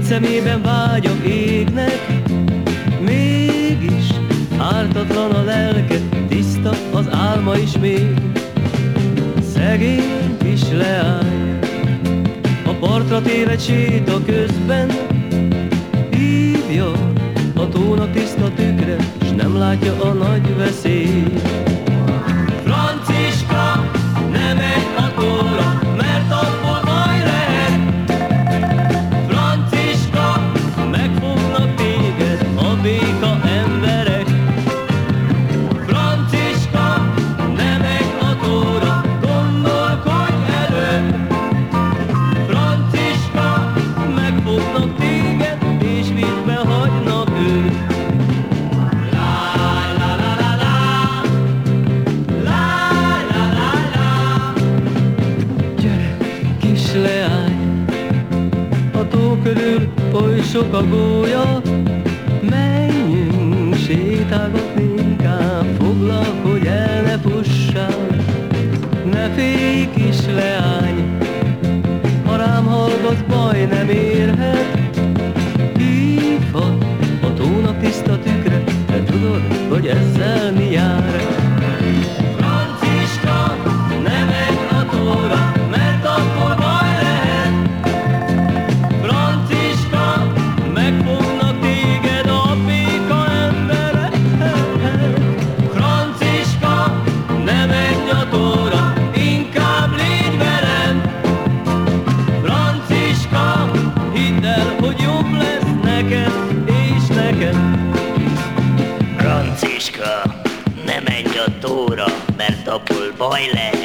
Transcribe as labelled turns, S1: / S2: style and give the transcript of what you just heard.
S1: szemében vágyak égnek, mégis ártatlan a lelke, tiszta az álma is még. Szegény kis leány a partra téved séta közben, hívja a tónak tiszta tükre, s nem látja a nagy veszélyt. Franciska, ne menj a tóra, mert abból baj lehet. Franciska, megfognak téged a béka emberek. Franciska, ne menj a tóra, gondolkodj előbb. Franciska, megfognak téged, és vízbe hagynak őt. Leány, a tó körül oly sok a gólya, menjünk sétálgatni, inkább foglalkodj el, ne fussál. Ne félj, kis leány, ha rám hallgatsz, baj nem érhet. Hívhat a tónak tiszta tükre, te tudod, hogy ezzel mi jár. Franciska, ne menj a tóra, mert akkor baj lehet. Franciska, megfognak téged a béka emberek. Franciska, ne menj a tóra, inkább légy velem. Franciska, hidd el, hogy jobb lesz neked és nekem.
S2: Franciska, ne menj a tóra, mert abból baj lesz.